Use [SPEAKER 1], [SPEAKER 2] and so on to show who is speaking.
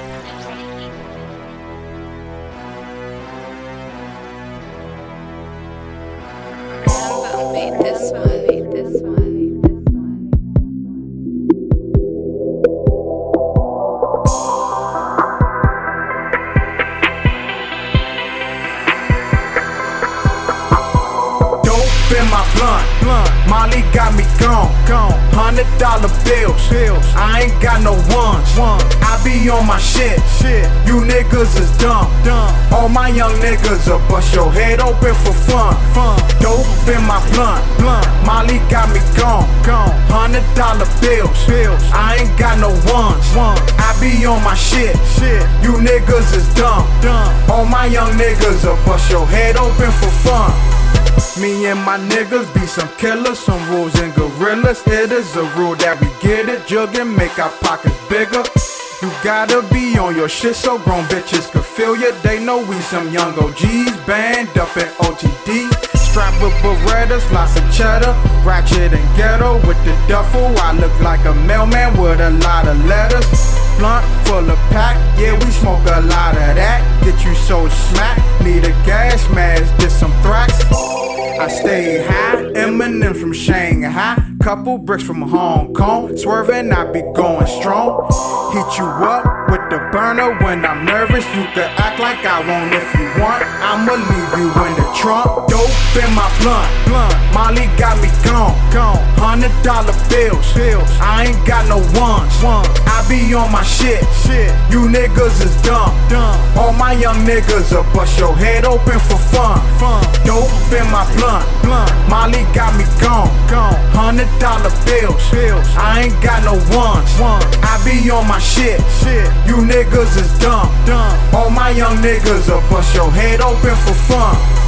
[SPEAKER 1] Made this one, made this one.
[SPEAKER 2] In my blunt, Molly got me gone. $100 bills, I ain't got no ones. I be on my shit. You niggas is dumb. All my young niggas will bust your head open for fun. Dope in my blunt, Molly got me gone. $100 bills, I ain't got no ones. I be on my shit. You niggas is dumb. All my young niggas will bust your head open for fun. Me and my niggas be some killers, some rules and gorillas. It is a rule that we get it, jug and make our pockets bigger. You gotta be on your shit so grown bitches can feel ya. They know we some young OGs, band up in OTD. Strapped with Berettas, lots of cheddar, ratchet and ghetto with the duffel. I look like a mailman with a lot of letters. Blunt full of pack, yeah we smoke a lot of that. Get you so smacked, need a gas mask, get some thrax. I stay high, Eminem from Shanghai, couple bricks from Hong Kong. Swerving, I be going strong. Hit you up with the burner when I'm nervous. You can act like I won't if you want. I'ma leave you in the trunk. Dope in my blunt, Molly got me gone. $100 bills, I ain't got no ones. I be on my shit. You niggas is dumb. All my young niggas will bust your head open for fun. Dope in my blunt, Molly got me gone. $100 bills, I ain't got no ones. I be on my shit. You niggas is dumb. All my young niggas will bust your head open for fun.